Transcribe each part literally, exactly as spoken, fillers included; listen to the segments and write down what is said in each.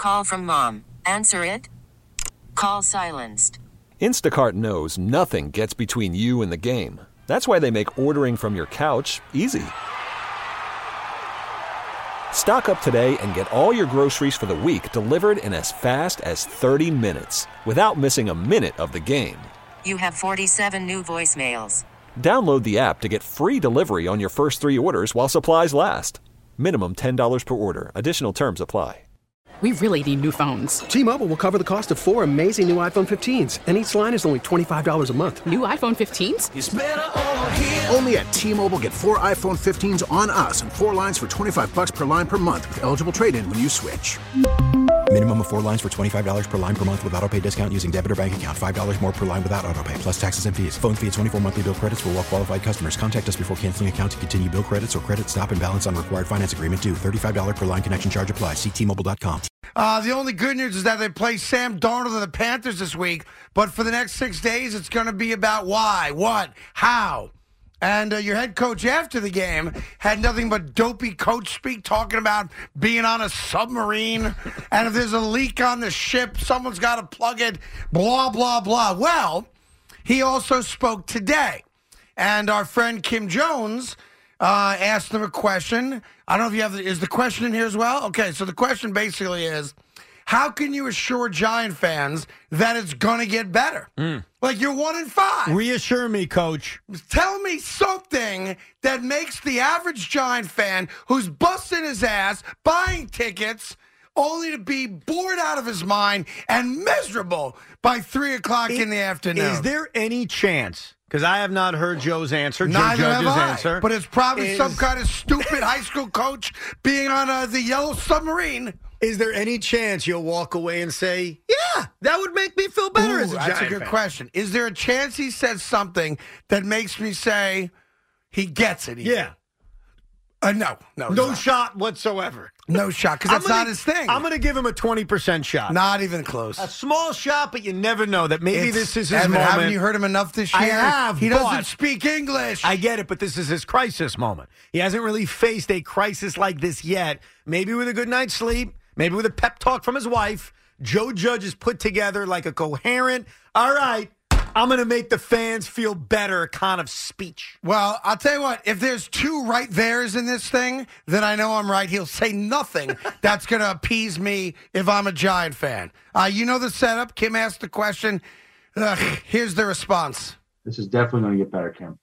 Call from mom. Answer it. Call silenced. Instacart knows nothing gets between you and the game. That's why they make ordering from your couch easy. Stock up today and get all your groceries for the week delivered in as fast as thirty minutes without missing a minute of the game. You have forty-seven new voicemails. Download the app to get free delivery on your first three orders while supplies last. Minimum ten dollars per order. Additional terms apply. We really need new phones. T-Mobile will cover the cost of four amazing new iPhone fifteens, and each line is only twenty-five dollars a month. New iPhone fifteens? It's better over here. Only at T-Mobile, get four iPhone fifteens on us and four lines for twenty-five bucks per line per month with eligible trade-in when you switch. Minimum of four lines for twenty-five dollars per line per month with autopay discount using debit or bank account. five dollars more per line without autopay, plus taxes and fees. Phone fee at twenty-four monthly bill credits for well-qualified customers. Contact us before canceling account to continue bill credits or credit stop and balance on required finance agreement due. thirty-five dollars per line connection charge applies. See T Mobile dot com. Uh, the only good news is that they play Sam Darnold and the Panthers this week, but for the next six days, it's going to be about why, what, how. And uh, your head coach after the game had nothing but dopey coach speak, talking about being on a submarine, and if there's a leak on the ship, someone's got to plug it, blah, blah, blah. Well, he also spoke today, and our friend Kim Jones uh, asked him a question. I don't know if you have the, is the question in here as well? Okay, so the question basically is, how can you assure Giant fans that it's going to get better? Mm. Like, you're one in five. Reassure me, Coach. Tell me something that makes the average Giant fan who's busting his ass, buying tickets, only to be bored out of his mind and miserable by three o'clock it, in the afternoon. Is there any chance, because I have not heard Joe's answer, Neither Joe Judge's have I, answer. But it's probably is, some kind of stupid high school coach being on uh, the Yellow Submarine. Is there any chance you'll walk away and say, yeah, that would make me feel better Ooh, as a Giant That's a good fan. question. Is there a chance he says something that makes me say he gets it? Even? Yeah. Uh, no. No, no not. shot whatsoever. No shot, because that's gonna, not his thing. I'm going to give him a twenty percent shot. Not even close. A small shot, but you never know that maybe it's, this is his Evan, moment. Haven't you heard him enough this year? I have. He doesn't speak English. I get it, but this is his crisis moment. He hasn't really faced a crisis like this yet. Maybe with a good night's sleep, maybe with a pep talk from his wife. Joe Judge is put together like a coherent, all right, I'm going to make the fans feel better kind of speech. Well, I'll tell you what, if there's two right there's in this thing, then I know I'm right. He'll say nothing that's going to appease me if I'm a Giant fan. Uh, you know the setup. Kim asked the question. Ugh, here's the response. This is definitely going to get better, Kim.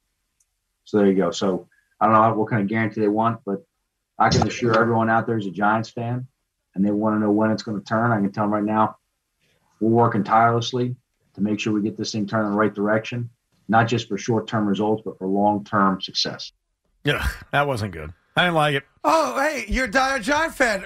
So there you go. So I don't know what kind of guarantee they want, but I can assure everyone out there who's a Giants fan and they want to know when it's going to turn. I can tell them right now, we're working tirelessly to make sure we get this thing turned in the right direction, not just for short-term results, but for long-term success. Yeah, that wasn't good. I didn't like it. Oh, hey, you're a dire Giant fan.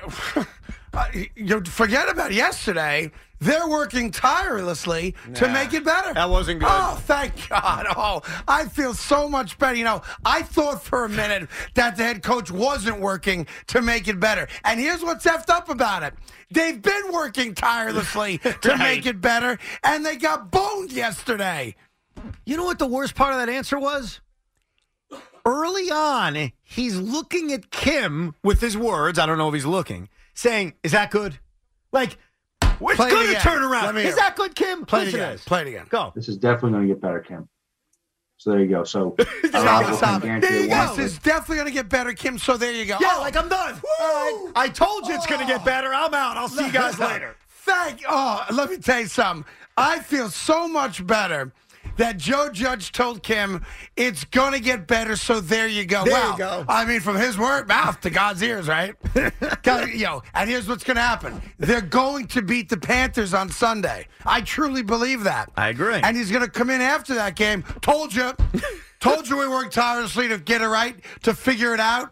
You forget about yesterday. They're working tirelessly nah, to make it better. That wasn't good. Oh, thank God. Oh, I feel so much better. You know, I thought for a minute that the head coach wasn't working to make it better. And here's what's effed up about it. They've been working tirelessly to right. make it better, and they got boned yesterday. You know what the worst part of that answer was? Early on, he's looking at Kim with his words. I don't know if he's looking. Saying, is that good? Like, it's going to turn around. Is that good, Kim? Play it again. Play it again. Go. This is definitely going to get better, Kim. So there you go. So stop it. There you go. This is definitely going to get better, Kim. So there you go. Yeah, oh. like I'm done. Right. I told you it's going to get better. I'm out. I'll see you guys later. Thank you. Oh, let me tell you something. I feel so much better that Joe Judge told Kim it's going to get better, so there you go. There well, you go. I mean, from his word mouth to God's ears, right? You know, and here's what's going to happen. They're going to beat the Panthers on Sunday. I truly believe that. I agree. And he's going to come in after that game. Told you. Told you we worked tirelessly to get it right, to figure it out.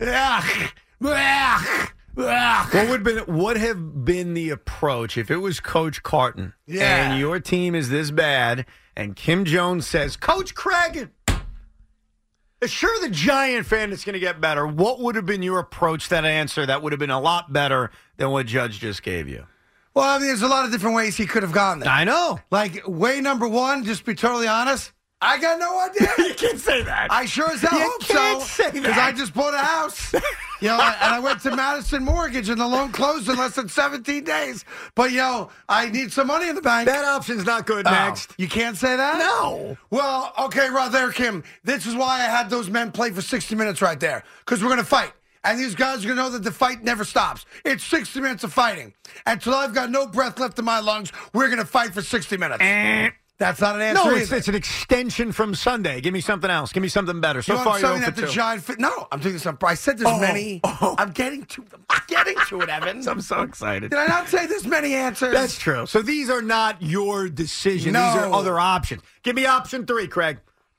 What would been would have been the approach if it was Coach Carton yeah. and your team is this bad and Kim Jones says, Coach Craig, assure the Giant fan it's going to get better. What would have been your approach to that answer that would have been a lot better than what Judge just gave you? Well, I mean, there's a lot of different ways he could have gone there. I know. Like, way number one, just be totally honest, I got no idea. You can't say that. I sure as hell You hope can't so. say that. Because I just bought a house. You know, and I went to Madison Mortgage, and the loan closed in less than seventeen days. But, yo, I need some money in the bank. That option's not good. Oh, Next. you can't say that? No. Well, okay, right there, Kim. This is why I had those men play for sixty minutes right there. Because we're going to fight. And these guys are going to know that the fight never stops. It's sixty minutes of fighting. Until I've got no breath left in my lungs, we're going to fight for sixty minutes. Eh. That's not an answer No, it's, either. it's an extension from Sunday. Give me something else. Give me something better. So You know far, what you're I'm saying oh that for the two. giant fit. No, I'm doing something. I said there's Oh, many. oh. I'm getting to them. I'm getting to it, Evan. I'm so excited. Did I not say there's many answers? That's true. So these are not your decision. No. These are other options. Give me option three, Craig.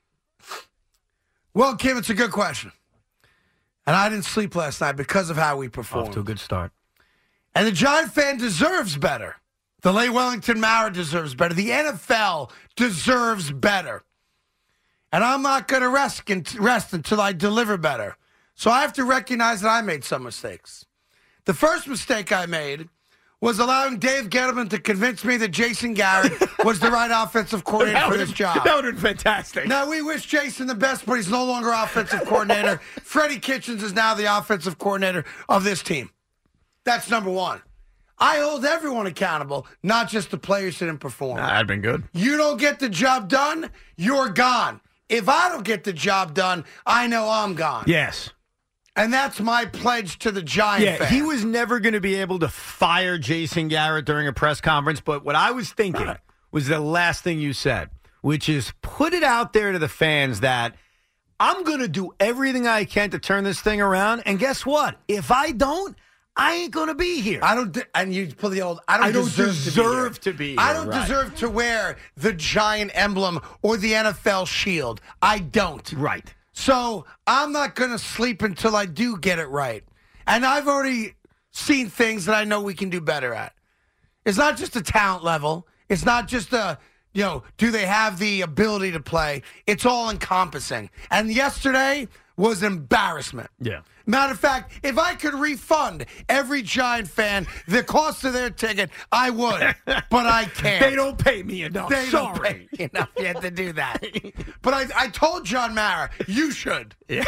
Well, Kim, it's a good question. And I didn't sleep last night because of how we performed. Off to a good start. And the Giant fan deserves better. The Leigh Wellington Mara deserves better. The N F L deserves better. And I'm not going to rest, rest until I deliver better. So I have to recognize that I made some mistakes. The first mistake I made was allowing Dave Gettleman to convince me that Jason Garrett was the right offensive coordinator for this job. That would have been fantastic. Now, we wish Jason the best, but he's no longer offensive coordinator. Freddie Kitchens is now the offensive coordinator of this team. That's number one. I hold everyone accountable, not just the players that didn't perform. Nah, that'd been good. You don't get the job done, you're gone. If I don't get the job done, I know I'm gone. Yes. And that's my pledge to the Giant Yeah, fan. he was never going to be able to fire Jason Garrett during a press conference, but what I was thinking right. was the last thing you said, which is put it out there to the fans that I'm going to do everything I can to turn this thing around, and guess what? If I don't, I ain't going to be here. I don't, de- and you pull the old, I don't, I don't deserve, deserve to to be be here. here. I don't right. deserve to wear the Giant emblem or the N F L shield. I don't. Right. So I'm not going to sleep until I do get it right. And I've already seen things that I know we can do better at. It's not just a talent level. It's not just a, you know, do they have the ability to play? It's all encompassing. And yesterday was embarrassment. Yeah. Matter of fact, if I could refund every Giant fan the cost of their ticket, I would. But I can't. They don't pay me enough. They Sorry. don't pay me enough yet to do that. But I, I told John Mara, you should. Yeah.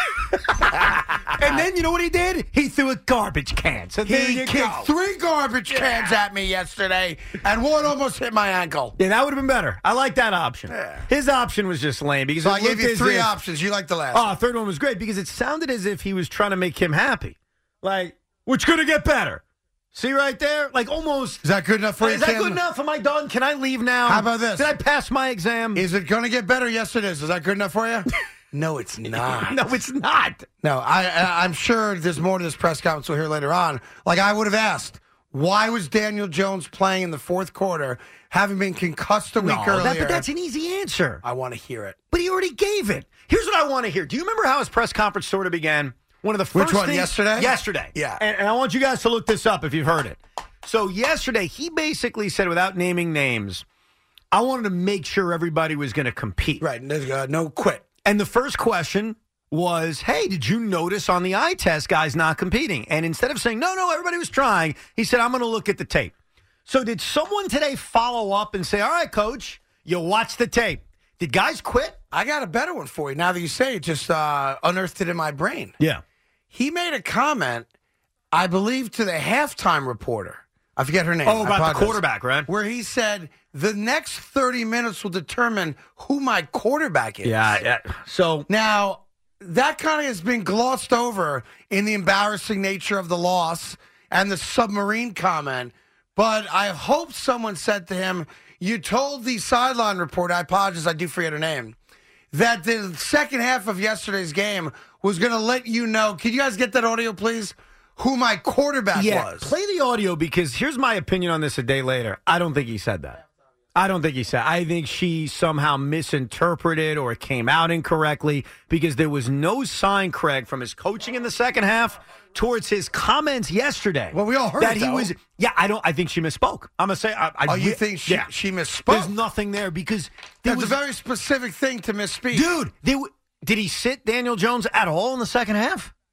And then you know what he did? He threw a garbage can. So there He you kicked go. three garbage cans at me yesterday, and one almost hit my ankle. Yeah, that would have been better. I like that option. Yeah. His option was just lame because So it I gave looked you as three if- options. You like the last Oh, one. third one was great because it sounded as if he was trying to make him happy. Like, which going to get better. See right there? Like almost. Is that good enough for you, Is that Kim? good enough? Am I done? Can I leave now? How about this? Did I pass my exam? Is it going to get better? Yes, it is. Is that good enough for you? No, it's not. No, it's not. No, I, I, I'm sure there's more to this press conference we'll hear later on. Like I would have asked, why was Daniel Jones playing in the fourth quarter, having been concussed a week No, earlier? that, but that's an easy answer. I want to hear it. But he already gave it. Here's what I want to hear. Do you remember how his press conference sort of began? One of the first Which one, things, yesterday? Yesterday. Yeah. And, and I want you guys to look this up if you've heard it. So yesterday, he basically said, without naming names, I wanted to make sure everybody was going to compete. Right. There's, uh, no quit. And the first question was, hey, did you notice on the eye test guys not competing? And instead of saying, no, no, everybody was trying, he said, I'm going to look at the tape. So did someone today follow up and say, all right, coach, you watch the tape. Did guys quit? I got a better one for you. Now that you say it, just uh, unearthed it in my brain. Yeah. He made a comment, I believe, to the halftime reporter. I forget her name. Oh, I about the apologize. quarterback, right? Where he said, the next thirty minutes will determine who my quarterback is. Yeah, yeah. So Now, that kind of has been glossed over in the embarrassing nature of the loss and the submarine comment. But I hope someone said to him, you told the sideline reporter, I apologize, I do forget her name, that the second half of yesterday's game was going to let you know. Can you guys get that audio, please? Who my quarterback yeah, was. play the audio because here's my opinion on this a day later. I don't think he said that. I don't think he said. I think she somehow misinterpreted or came out incorrectly because there was no sign, Craig, from his coaching in the second half towards his comments yesterday. Well, we all heard that it, he though. was. Yeah, I don't. I think she misspoke. I'm gonna say. I, I, Oh, you think she, yeah. she misspoke? There's nothing there because there That's was a very specific thing to misspeak. dude. There, w- did he sit Daniel Jones at all in the second half?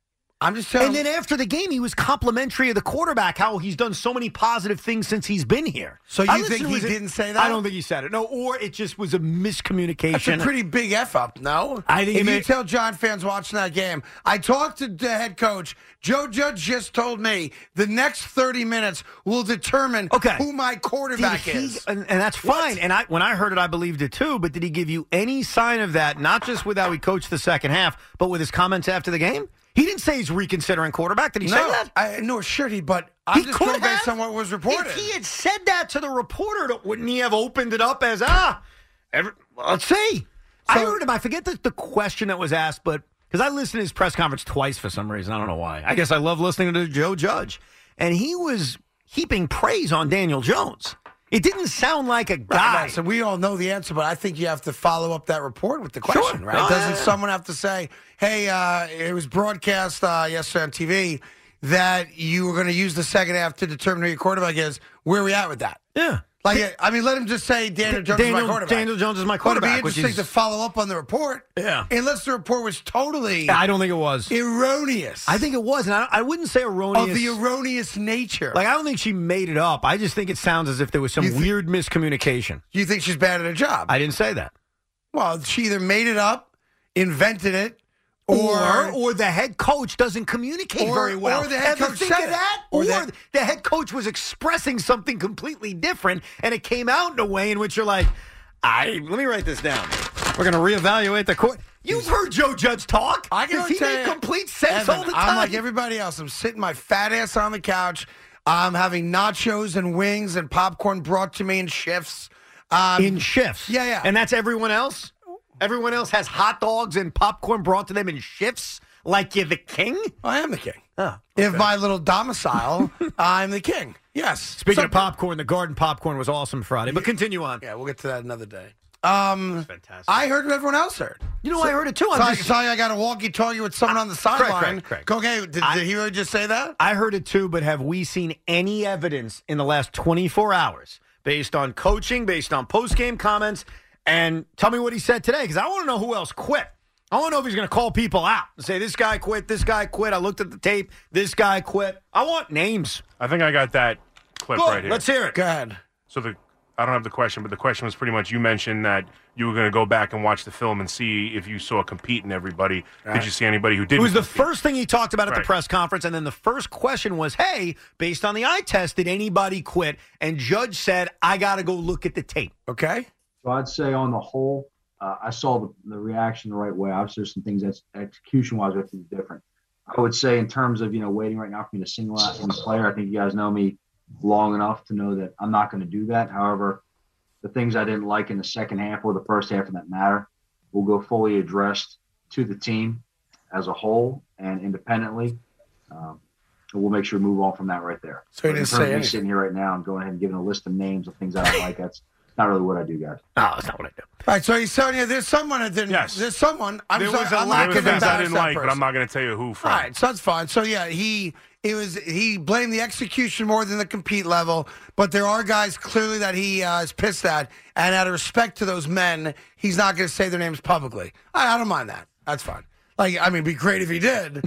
I'm just telling And then after the game, he was complimentary of the quarterback, how he's done so many positive things since he's been here. So I you listened think to he his- didn't say that? I don't think he said it. No, or it just was a miscommunication. That's a pretty big F up, no? I think if it you may- tell Giant fans watching that game, I talked to the head coach. Joe Judge just told me the next thirty minutes will determine Okay. who my quarterback Did he- is. and, and that's fine. And I, when I heard it, I believed it too. But did he give you any sign of that? Not just with how he coached the second half, but with his comments after the game. He didn't say he's reconsidering quarterback. Did he say No, that? I, nor should he, but I'm He just could going based have. on what was reported. If he had said that to the reporter, wouldn't he have opened it up as, ah, every, let's see. I So- heard him. I forget the, the question that was asked, but because I listened to his press conference twice for some reason. I don't know why. I guess I love listening to Joe Judge. And he was heaping praise on Daniel Jones. It didn't sound like a guy. Right, so we all know the answer, but I think you have to follow up that report with the question, Sure. right? Oh, Doesn't yeah, yeah. someone have to say, hey, uh, it was broadcast uh, yesterday on T V that you were going to use the second half to determine who your quarterback is? Where are we at with that? Yeah. Like, I mean, let him just say Daniel Jones Daniel, is my quarterback. Daniel Jones is my But it'd be quarterback. which interesting is, to follow up on the report. Yeah. Unless the report was totally I don't think it was. erroneous. I think it was. And I, I wouldn't say erroneous. of the erroneous nature. Like, I don't think she made it up. I just think it sounds as if there was some You thi- weird miscommunication. you think she's bad at her job? I didn't say that. well, she either made it up, invented it, Or, or or the head coach doesn't communicate Or- very well. or the head Ever coach think said of it. that? Or Or, that- the head coach was expressing something completely different, and it came out in a way in which you're like, I let me write this down. We're going to reevaluate the court. You've heard Joe Judge talk. I can Does he tell make you, complete sense Evan, all the time? I'm like everybody else. I'm sitting my fat ass on the couch. I'm having nachos and wings and popcorn brought to me in shifts. Um, in shifts. Yeah, yeah. And that's everyone else? Everyone else has hot dogs and popcorn brought to them in shifts like you're the king? I am the king. Oh, If my little domicile, I'm the king. Yes. Speaking Some of popcorn, the garden popcorn was awesome Friday, but continue on. Yeah, we'll get to that another day. Um, fantastic. I heard what everyone else heard. You know, I heard it too. So I'm I just- can tell you I got a walkie-talkie with someone on the correct, sideline. correct, correct. Okay, did, I- did he really just say that? I heard it too, but have we seen any evidence in the last twenty-four hours based on coaching, based on post-game comments? And tell me what he said today, because I want to know who else quit. I want to know if he's going to call people out and say, this guy quit, this guy quit. I looked at the tape, this guy quit. I want names. I think I got that clip Good, right here. let's hear it. Go ahead. So the I don't have the question, but the question was pretty much you mentioned that you were going to go back and watch the film and see if you saw competing everybody. Did you see anybody who It didn't? was the compete? first thing he talked about at the Right. press conference, and then the first question was, hey, based on the eye test, did anybody quit? And Judge said, I got to go look at the tape. Okay. So I'd say on the whole, uh, I saw the, the reaction the right way. Obviously, there's some things that's execution-wise I think different. I would say in terms of, you know, waiting right now for me to single out any player, I think you guys know me long enough to know that I'm not going to do that. However, the things I didn't like in the second half or the first half of that matter will go fully addressed to the team as a whole and independently. Um, and we'll make sure we move on from that right there. So he But in didn't terms say of me anything. sitting here right now and going ahead and giving a list of names of things I don't like, that's not really what I do, guys. Oh, that's not what I do. All right, so he's telling you there's someone that didn't. Yes. There's someone. I'm There sorry, was a I'm lot There not was going to things I embarrass didn't that like, but person. I'm not going to tell you who from. All right, so that's fine. So yeah, he it was he blamed the execution more than the compete level, but there are guys clearly that he uh, is pissed at, and out of respect to those men, he's not going to say their names publicly. I, I don't mind that. That's fine. Like, I mean, it'd be great if he did,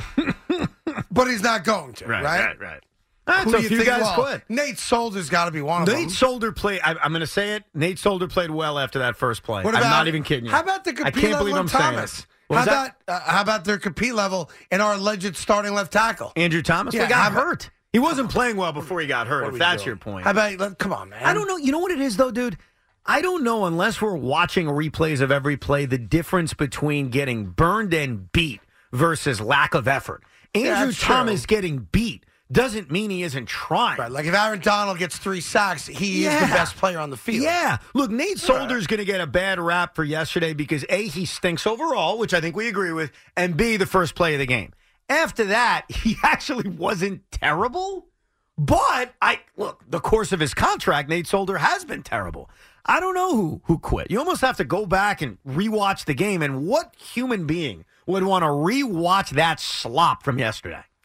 but he's not going to. Right, right, right. All right, Who so do a you few think? guys Well, quit. Nate Solder's got to be one of them. Nate Solder played. I, I'm going to say it. Nate Solder played well after that first play. What I'm about- not even kidding you. How about the I compete can't level believe I'm of saying Thomas? it. What How was about that? uh, how about their compete level in our alleged starting left tackle? Andrew Thomas? Yeah, he got how about- hurt. He wasn't playing well before he got hurt, What are if we that's doing? your point. How about let- come on, man? I don't know. You know what it is, though, dude? I don't know, unless we're watching replays of every play, the difference between getting burned and beat versus lack of effort. Andrew that's Thomas true. getting beat doesn't mean he isn't trying. Right, like if Aaron Donald gets three sacks, he is the Yeah. best player on the field. Yeah. Look, Nate Solder's going to get a bad rap for yesterday because, A, he stinks overall, which I think we agree with, and B, the first play of the game. After that, he actually wasn't terrible, but I look, the course of his contract, Nate Solder has been terrible. I don't know who, who quit. You almost have to go back and rewatch the game, and what human being would want to rewatch that slop from yesterday?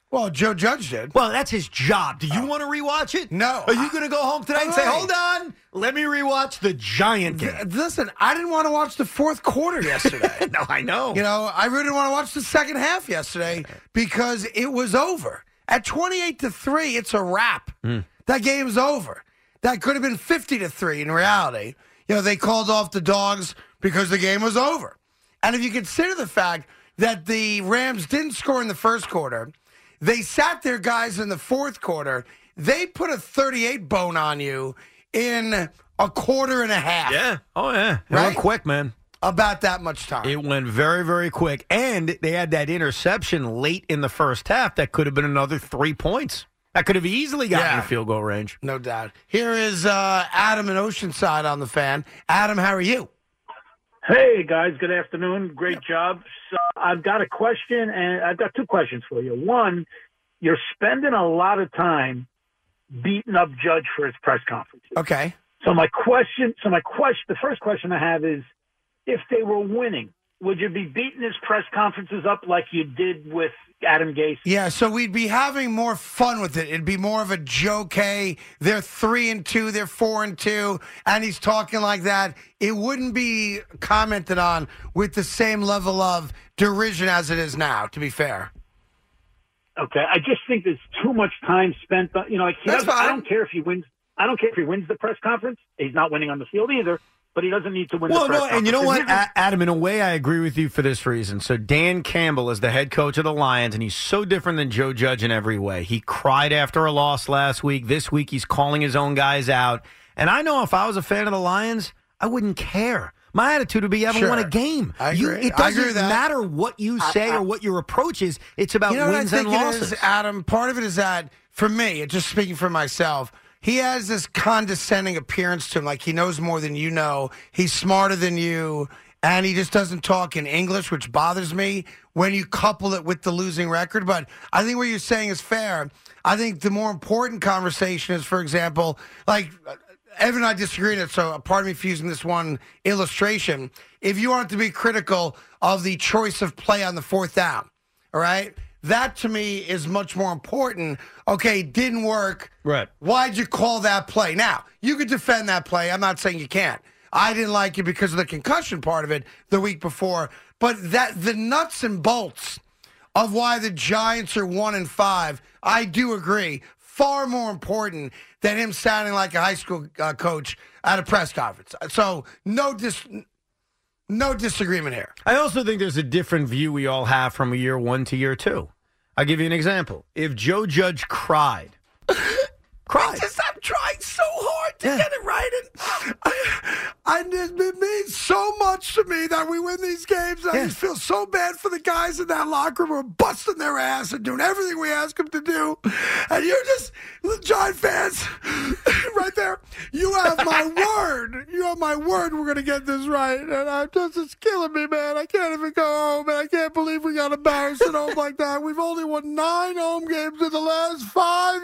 Well, Joe Judge did. Well, that's his job. Do you oh. want to rewatch it? No. Are you going to go home tonight and say, hold on, let me rewatch the Giant game? Th- listen, I didn't want to watch the fourth quarter yesterday. No, I know. You know, I really didn't want to watch the second half yesterday because it was over. At twenty-eight to three, it's a wrap. Mm. That game's over. That could have been fifty to three in reality. You know, they called off the Dogs because the game was over. And if you consider the fact that the Rams didn't score in the first quarter, they sat their guys in the fourth quarter. They put a thirty-eight bone on you in a quarter and a half. Yeah. Oh, yeah. It right? went quick, man. About that much time. It went very, very quick. And they had that interception late in the first half that could have been another three points. That could have easily gotten yeah. your field goal range. No doubt. Here is uh, Adam in Oceanside on the Fan. Adam, how are you? Hey, guys. Good afternoon. Great yep. job. So I've got a question, and I've got two questions for you. One, you're spending a lot of time beating up Judge for his press conferences. Okay. So my question, so my question, the first question I have is, if they were winning, would you be beating his press conferences up like you did with Adam Gase? Yeah, so we'd be having more fun with it. It'd be more of a joke. Hey, they're three and two, they're four and two, and he's talking like that. It wouldn't be commented on with the same level of derision as it is now, to be fair. Okay, I just think there's too much time spent on, you know, like he That's fine. I don't care if he wins. I don't care if he wins the press conference. He's not winning on the field either. But he doesn't need to win well, the press no, conference. and you know what, Adam, in a way, I agree with you for this reason. So Dan Campbell is the head coach of the Lions, and he's so different than Joe Judge in every way. He cried after a loss last week. This week, he's calling his own guys out. And I know if I was a fan of the Lions, I wouldn't care. My attitude would be, you haven't sure. won a game. I you, agree. it doesn't I agree with that. matter what you say I, I, or what your approach is. It's about you know wins what I think and losses. It is, Adam, part of it is that, for me, just speaking for myself, he has this condescending appearance to him, like he knows more than you know. He's smarter than you, and he just doesn't talk in English, which bothers me when you couple it with the losing record. But I think what you're saying is fair. I think the more important conversation is, for example, like Evan and I disagree on it, so pardon me for using this one illustration. If you want to be critical of the choice of play on the fourth down, all right? That, to me, is much more important. Okay, didn't work. Right. Why'd you call that play? Now, you could defend that play. I'm not saying you can't. I didn't like it because of the concussion part of it the week before. But that the nuts and bolts of why the Giants are one and five, I do agree, far more important than him sounding like a high school uh, coach at a press conference. So, no dis... No disagreement here. I also think there's a different view we all have from year one to year two. I'll give you an example. If Joe Judge cried, cried. Just, I'm trying so hard to Yeah. get it right. And I, I, it means so much to me that we win these games. I Yeah. just feel so bad for the guys in that locker room who are busting their ass and doing everything we ask them to do. And you're just, Giant fans, right there, you have my word. You have my word we're going to get this right. And I'm just, it's killing me, man. I can't even go home, and I can't believe we got embarrassed at home like that. We've only won nine home games in the last five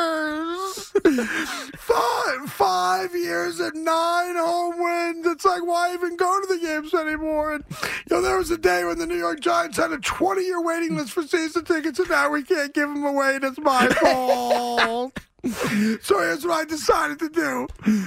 years. five, five years and nine home wins. It's like, why even go to the games anymore? And, you know, there was a day when the New York Giants had a twenty-year waiting list for season tickets, and now we can't give them away, and it's my fault. So here's what I decided to do.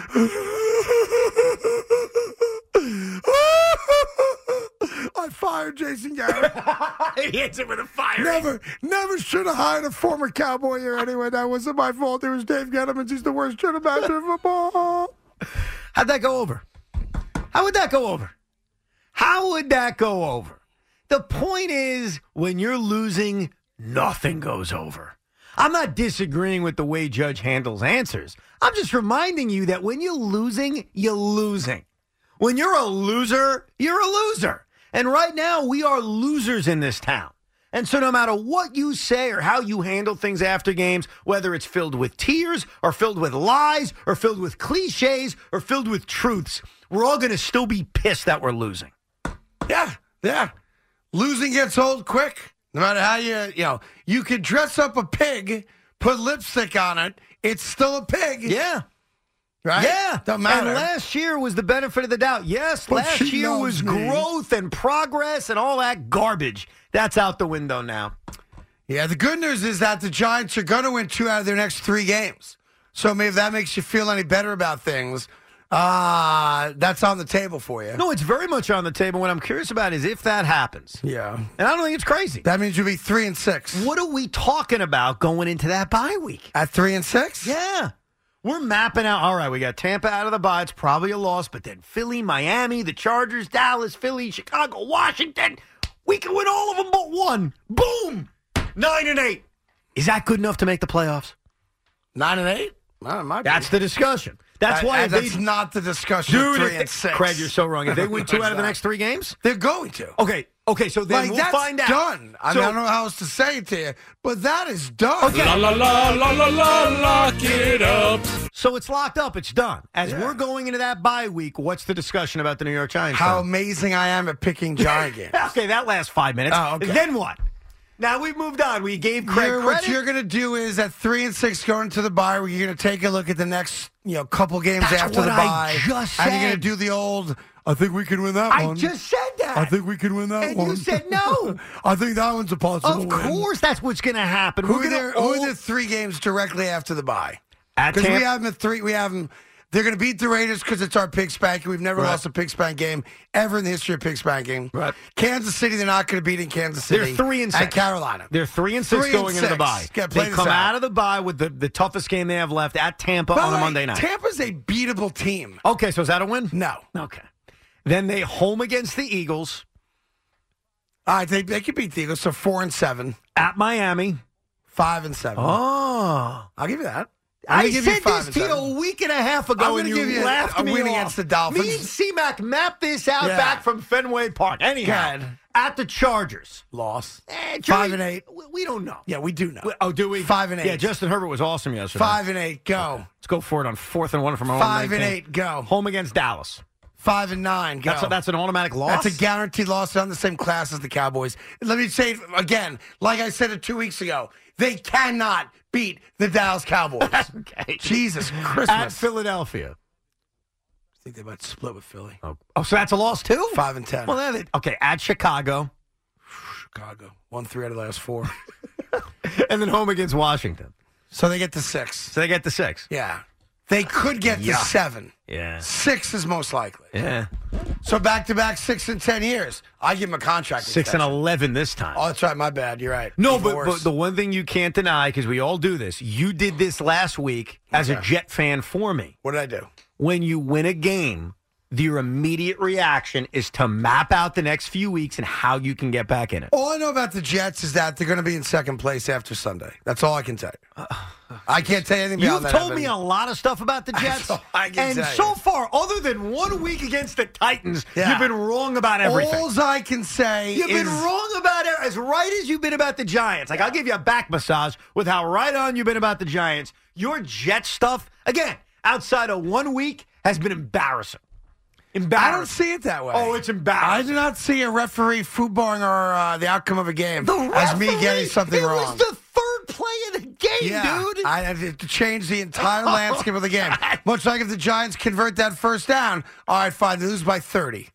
I fired Jason Garrett. He hits it with a fire. Never, never should have hired a former Cowboy here anyway. That wasn't my fault. It was Dave Gettleman's. He's the worst general manager in football. How'd that go over? How would that go over? How would that go over? The point is, when you're losing, nothing goes over. I'm not disagreeing with the way Judge handles answers. I'm just reminding you that when you're losing, you're losing. When you're a loser, you're a loser. And right now, we are losers in this town. And so no matter what you say or how you handle things after games, whether it's filled with tears or filled with lies or filled with cliches or filled with truths, we're all going to still be pissed that we're losing. Yeah, yeah. Losing gets old quick. No matter how you, you know, you could dress up a pig, put lipstick on it, it's still a pig. Yeah. Right? Yeah. Don't matter. And last year was the benefit of the doubt. Yes, But last she year loves was me. growth and progress and all that garbage. That's out the window now. Yeah, the good news is that the Giants are going to win two out of their next three games. So maybe if that makes you feel any better about things, uh, that's on the table for you. No, it's very much on the table. What I'm curious about is if that happens. Yeah. And I don't think it's crazy. That means you'll be three and six. What are we talking about going into that bye week? At three and six? Yeah. We're mapping out. All right, we got Tampa out of the bye. It's probably a loss, but then Philly, Miami, the Chargers, Dallas, Philly, Chicago, Washington. We can win all of them but one. Boom! Nine and eight. Is that good enough to make the playoffs? Nine and eight? Well, it might be. That's the discussion. That's That- why if that's they, not the discussion. Dude, of three if and they- six. Craig, you're so wrong. If they win two out of the next three games, they're going to. Okay, okay. So then Like, we'll that's find out. done. I, So- mean, I don't know how else to say it to you, but that is done. Okay. La la la la la la, lock it up. So it's locked up. It's done. As we're going into that bye week, what's the discussion about the New York Giants? How then? amazing I am at picking Giant games. Okay, that lasts five minutes. Oh, okay. Then what? Now we've moved on. We gave Craig You're- credit. What you're going to do is at three and six going into the bye, where you're going to take a look at the next, you know, couple games That's after what the I bye, just and you're going said. to do the old. I think we can win that I one. just said that. I think we can win that And one. you said no. I think that one's a possible Of win. course, that's what's going to happen. Who We're are, gonna their, who all- are the three games directly after the bye? At Because we Tampa- have them at three. We have them. They're going to beat the Raiders because it's our pig spanking. We've never Right. lost a pig spank game ever in the history of pig spanking. Right. Kansas City, they're not going to beat in Kansas City. They're three and six. At Carolina. They're three and six Three going and into the six. bye. Yeah, play They this come out. out of the bye with the, the toughest game they have left at Tampa By on the a way, Monday night. Tampa's a beatable team. Okay, so is that a win? No. Okay. Then they home against the Eagles. All right, they, they could beat the Eagles, so four and seven. At Miami. Five and seven. Oh. I'll give you that. I'm I gonna give you said five this and to you seven. a week and a half I'm ago, gonna and you give you laughed a me win off. against the Dolphins. Me and C-Mac mapped this out Yeah. back from Fenway Park. Anyhow, Good. at the Chargers. Loss. Eh, Five Jerry, and eight. We, we don't know. Yeah, we do know. We- oh, do we? Five and eight. Yeah, Justin Herbert was awesome yesterday. Five and eight. Go. Let's go for it on fourth and one from our own Five and nineteen. eight. Go. Home against Dallas. Five and nine. Go. That's a, that's an automatic loss. That's a guaranteed loss. They're on the same class as the Cowboys. Let me say it again, like I said it two weeks ago, they cannot beat the Dallas Cowboys. okay. Jesus At Christmas. Philadelphia. I think they might split with Philly. Oh, oh, so that's a loss too? Five and ten. Well, then it- okay. At Chicago. Chicago. One three out of the last four. And then home against Washington. So they get to six. So they get the six. Yeah. They could get Yeah. to seven. Yeah. Six is most likely. Yeah. So back to back six and ten years. I give him a contract. Six and extension. eleven this time. Oh, that's right. My bad. You're right. No, Even but, worse. but the one thing you can't deny, because we all do this, you did this last week as a Okay. Jet fan for me. What did I do? When you win a game, your immediate reaction is to map out the next few weeks and how you can get back in it. All I know about the Jets is that they're going to be in second place after Sunday. That's all I can tell you. I can't tell you anything beyond You've that. told me Evan. a lot of stuff about the Jets. all I can and tell you. so far, other than one week against the Titans, Yeah. you've been wrong about everything. All I can say You've is been wrong about it, as right as you've been about the Giants. Like, I'll give you a back massage with how right on you've been about the Giants. Your Jet stuff, again, outside of one week, has been embarrassing. Embarrassing. I don't see it that way. Oh, it's I embarrassing. do not see a referee footballing or uh, the outcome of a game The as me referee, getting something it wrong. was the third play of the game, yeah, dude. I had to change the entire landscape of the game. Much like if the Giants convert that first down, all right, fine, they lose by thirty.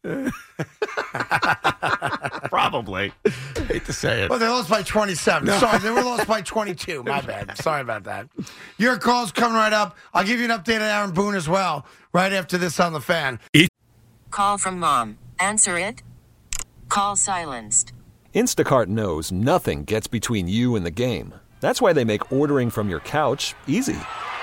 Probably. Hate to say it. Well, they lost by twenty-seven. Sorry, they were lost by twenty-two. My bad. Sorry about that. Your call's coming right up. I'll give you an update on Aaron Boone as well, right after this on The Fan. Call from mom. Answer it. Call silenced. Instacart knows nothing gets between you and the game. That's why they make ordering from your couch easy.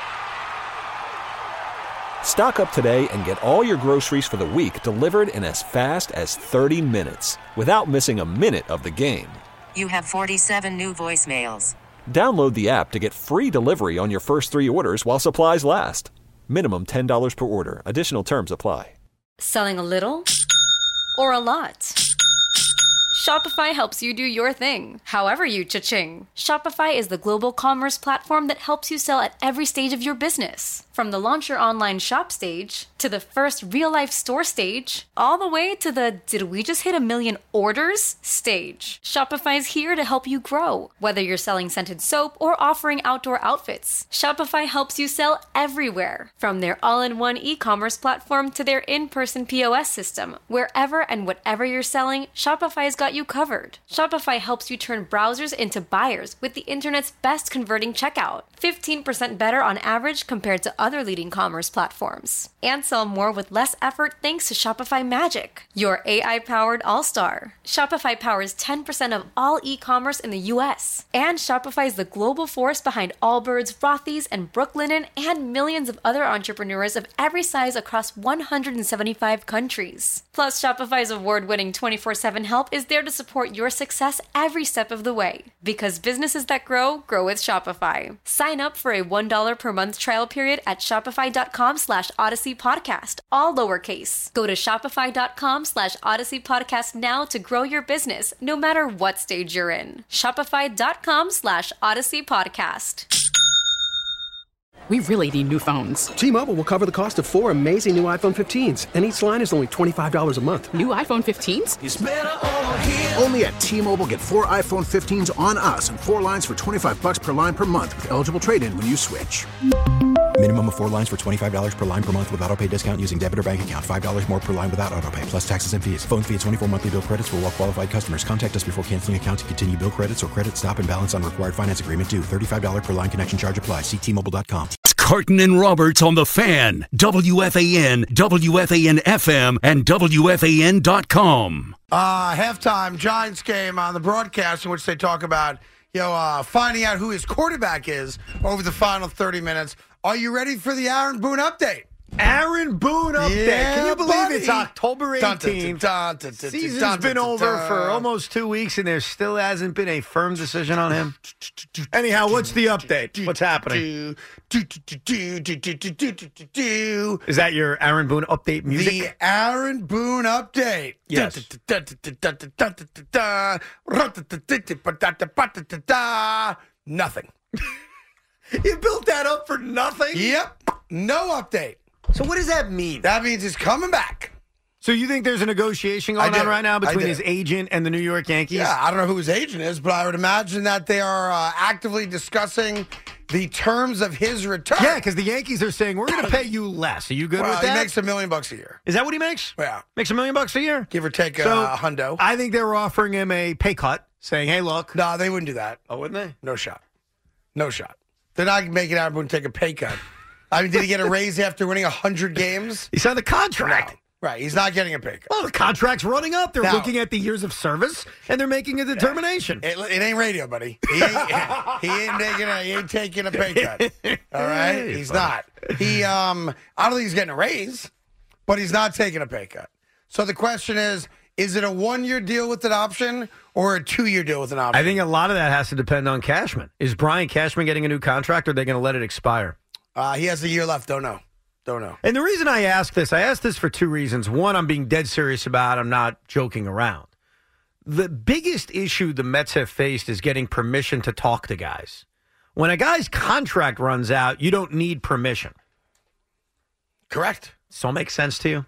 Stock up today and get all your groceries for the week delivered in as fast as thirty minutes without missing a minute of the game. You have forty-seven new voicemails. Download the app to get free delivery on your first three orders while supplies last. Minimum ten dollars per order. Additional terms apply. Selling a little or a lot? Shopify helps you do your thing, however you cha-ching. Shopify is the global commerce platform that helps you sell at every stage of your business. From the launch your online shop stage, to the first real-life store stage, all the way to the did we just hit a million orders stage. Shopify's here to help you grow. Whether you're selling scented soap or offering outdoor outfits, Shopify helps you sell everywhere. From their all-in-one e-commerce platform to their in-person P O S system, wherever and whatever you're selling, Shopify's got you covered. Shopify helps you turn browsers into buyers with the internet's best converting checkout. fifteen percent better on average compared to other leading commerce platforms. And sell more with less effort thanks to Shopify Magic, your A I-powered all-star. Shopify powers ten percent of all e-commerce in the U S. And Shopify is the global force behind Allbirds, Rothy's, and Brooklinen, and millions of other entrepreneurs of every size across one hundred seventy-five countries. Plus, Shopify's award-winning twenty-four seven help is there to support your success every step of the way. Because businesses that grow, grow with Shopify. Sign up for a one dollar per month trial period at shopify.com slash odyssey podcast, all lowercase. Go to shopify.com slash odyssey podcast now to grow your business, no matter what stage you're in. Shopify.com slash odyssey podcast. We really need new phones. T-Mobile will cover the cost of four amazing new iPhone fifteens, and each line is only twenty-five dollars a month. New iPhone fifteens? It's better over here. Only at T-Mobile, get four iPhone fifteens on us and four lines for twenty-five bucks per line per month with eligible trade-in when you switch. Minimum of four lines for twenty-five dollars per line per month with autopay discount using debit or bank account. five dollars more per line without autopay, plus taxes and fees. Phone fee at twenty-four monthly bill credits for well-qualified customers. Contact us before canceling account to continue bill credits or credit stop and balance on required finance agreement due. thirty-five dollars per line connection charge applies. See T Mobile dot com. Carton and Roberts on the Fan, W F A N, W F A N F M, and W F A N dot com. Uh, halftime Giants game on the broadcast in which they talk about, you know, uh, finding out who his quarterback is over the final thirty minutes. Are you ready for the Aaron Boone update? Aaron Boone update. Yeah, Can you believe buddy. it's October eighteenth? Dun, dun, dun, dun, dun, Season's dun, dun, been dun, over dun. for almost two weeks, and there still hasn't been a firm decision on him. Anyhow, what's the update? What's happening? Is that your Aaron Boone update music? The Aaron Boone update. Yes. Nothing. You built that up for nothing? Yep. No update. So what does that mean? That means he's coming back. So you think there's a negotiation going I on do. right now I between do. his agent and the New York Yankees? Yeah, I don't know who his agent is, but I would imagine that they are uh, actively discussing the terms of his return. Yeah, because the Yankees are saying, we're going to pay you less. Are you good well, with that? He makes a million bucks a year. Is that what he makes? Yeah. Makes a million bucks a year? Give or take So, a hundo. I think they were offering him a pay cut, saying, hey, look. No, they wouldn't do that. Oh, wouldn't they? No shot. No shot. They're not making Aaron Boone take a pay cut. I mean, did he get a raise after winning one hundred games? He signed the contract. No. Right, he's not getting a pay cut. Well, the contract's running up. They're Now- looking at the years of service, and they're making a determination. It, it ain't radio, buddy. He ain't, he ain't taking a he ain't taking a pay cut. All right, he's not. He um, I don't think he's getting a raise, but he's not taking a pay cut. So the question is: is it a one-year deal with an option or a two-year deal with an option? I think a lot of that has to depend on Cashman. Is Brian Cashman getting a new contract, or are they going to let it expire? Uh, he has a year left. Don't know. Don't know. And the reason I ask this, I ask this for two reasons. One, I'm being dead serious about. I'm not joking around. The biggest issue the Mets have faced is getting permission to talk to guys. When a guy's contract runs out, you don't need permission. Correct. So make sense to you?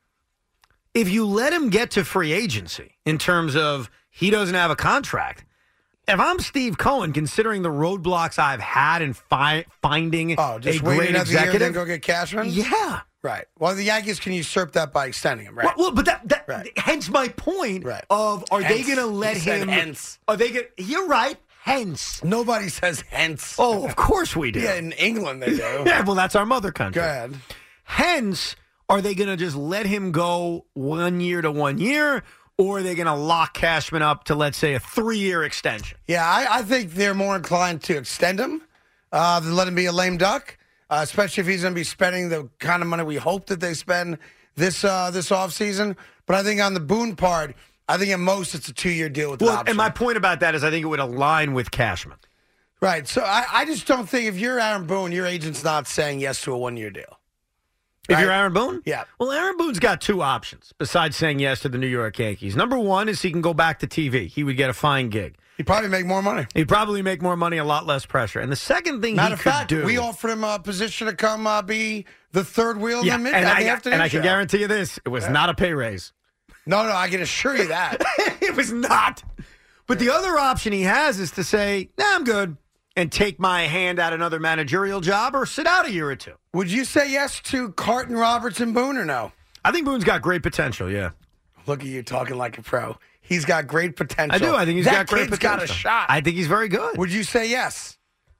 If you let him get to free agency in terms of he doesn't have a contract, if I'm Steve Cohen, considering the roadblocks I've had in fi- finding Oh, just a wait great another year and then executive, go get Cashman? yeah. Right. Well, the Yankees can usurp that by extending him, right? Well, well, but that, that Right. hence my point Right. of are they Hence. going to let He said him? hence. Are they going? You're right. Hence. Nobody says hence. Oh, of course we do. Yeah, in England they do. Yeah, well, that's our mother country. Go ahead. Hence, are they going to just let him go one year to one year, or are they going to lock Cashman up to, let's say, a three-year extension? Yeah, I, I think they're more inclined to extend him uh, than let him be a lame duck, uh, especially if he's going to be spending the kind of money we hope that they spend this uh, this offseason. But I think on the Boone part, I think at most it's a two-year deal with the Well, option. and my point about that is I think it would align with Cashman. Right. So I, I just don't think if you're Aaron Boone, your agent's not saying yes to a one-year deal. If Right? you're Aaron Boone? Yeah. Well, Aaron Boone's got two options besides saying yes to the New York Yankees. Number one is he can go back to T V. He would get a fine gig. He'd probably make more money. He'd probably make more money, a lot less pressure. And the second thing Matter he of could fact, do, we offered him a position to come uh, be the third wheel yeah, in the mid and at I, the afternoon and I show. can guarantee you this: it was Yeah. not a pay raise. No, no, I can assure you that. It was not. But the other option he has is to say, "Nah, I'm good," and take my hand at another managerial job or sit out a year or two. Would you say yes to Carton, Roberts, and Boone or no? I think Boone's got great potential. Yeah. Look at you talking like a pro. He's got great potential. I do. I think he's that got great kid's potential. got a shot. I think he's very good. Would you say yes?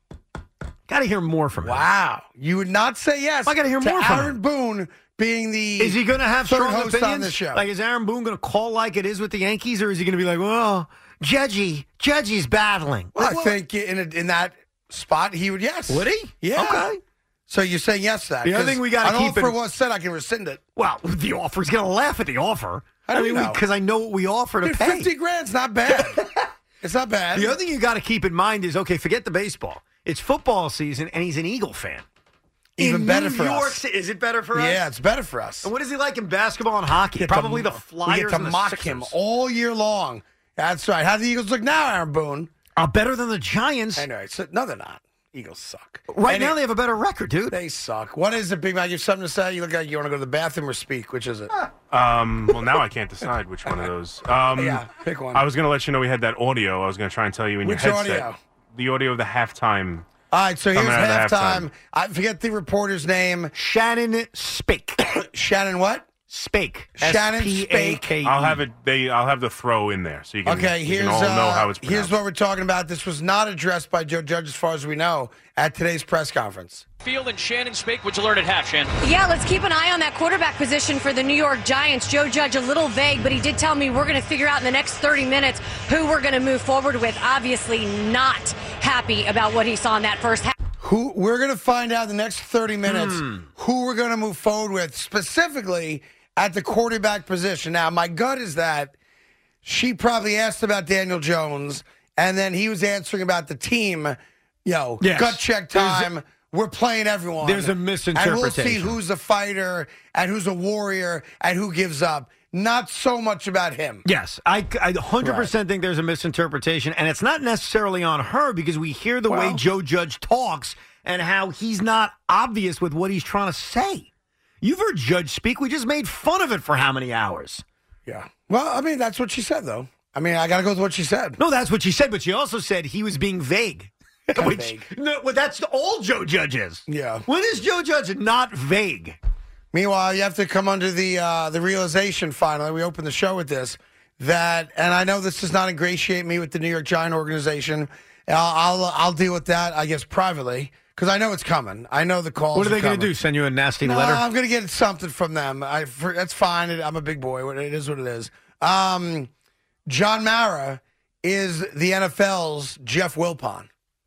Got to hear more from him. Wow. You would not say yes. I got to hear more from Aaron him. Boone being the Is he going to have third strong host opinions on the show. Like, is Aaron Boone going to call like it is with the Yankees, or is he going to be like, "Oh, Judgy, Judgy's battling"? Well, Like, I what- think in a, in that spot he would yes. Would he? Yeah. Okay. So you're saying yes to that? The other 'Cause thing we gotta an keep offer in- was said. I can rescind it. Well, the offer. He's going to laugh at the offer. How do I you mean, know? because I know what we offer to Dude, pay. fifty grand's not bad. It's not bad. The other thing you got to keep in mind is, okay, forget the baseball. It's football season, and he's an Eagle fan. Even in better New for York us. Ci- Is it better for us? Yeah, it's better for us. And what is he like in basketball and hockey? Get Probably to, the Flyers We get to and the mock Sixers. him all year long. That's right. How do the Eagles look now, Aaron Boone? Are better than the Giants. Anyway, so, no, they're not. Eagles suck. Right Any- now, they have a better record, dude. They suck. What is it, Big Mac? You have something to say? You look like you want to go to the bathroom or speak. Which is it? Um, well, now I can't decide which one of those. Um, Yeah, pick one. I was going to let you know we had that audio. I was going to try and tell you in Which your headset. audio? The audio of the halftime. All right, so here's Coming out of the halftime. I forget the reporter's name. Shannon Spake. Shannon what? Spake. Shannon S P A Spake. K E. I'll have it. They. I'll have the throw in there so you can. Okay, you here's can all know uh, how it's here's pronounced. what we're talking about. This was not addressed by Joe Judge, as far as we know, at today's press conference. Field and Shannon Spake, what'd you learn at half, Shannon? Yeah, let's keep an eye on that quarterback position for the New York Giants. Joe Judge a little vague, but he did tell me we're going to figure out in the next thirty minutes who we're going to move forward with. Obviously not happy about what he saw in that first half. Who we're going to find out in the next thirty minutes Hmm. who we're going to move forward with, specifically at the quarterback position. Now, my gut is that she probably asked about Daniel Jones, and then he was answering about the team. You know, Yes. gut check There's time. a- We're playing everyone. There's a And we'll see misinterpretation. who's a fighter and who's a warrior and who gives up. Not so much about him. Yes, I, I one hundred percent think there's a misinterpretation, and it's not necessarily on her because we hear the way Well- Joe Judge talks and how he's not obvious with what he's trying to say. You've heard Judge speak. We just made fun of it for how many hours? Yeah. Well, I mean, that's what she said, though. I mean, I got to go with what she said. No, that's what she said, but she also said he was being vague. Which, vague. No, well, that's all Joe Judge is. Yeah. When is Joe Judge not vague? Meanwhile, you have to come under the uh, the realization. Finally, we opened the show with this that, and I know this does not ingratiate me with the New York Giant organization. I'll I'll, I'll deal with that, I guess, privately because I know it's coming. I know the calls. What are they going to do? Send you a nasty No, letter? I'm going to get something from them. I for, that's fine. I'm a big boy. It is what it is. Um, John Mara is the N F L's Jeff Wilpon.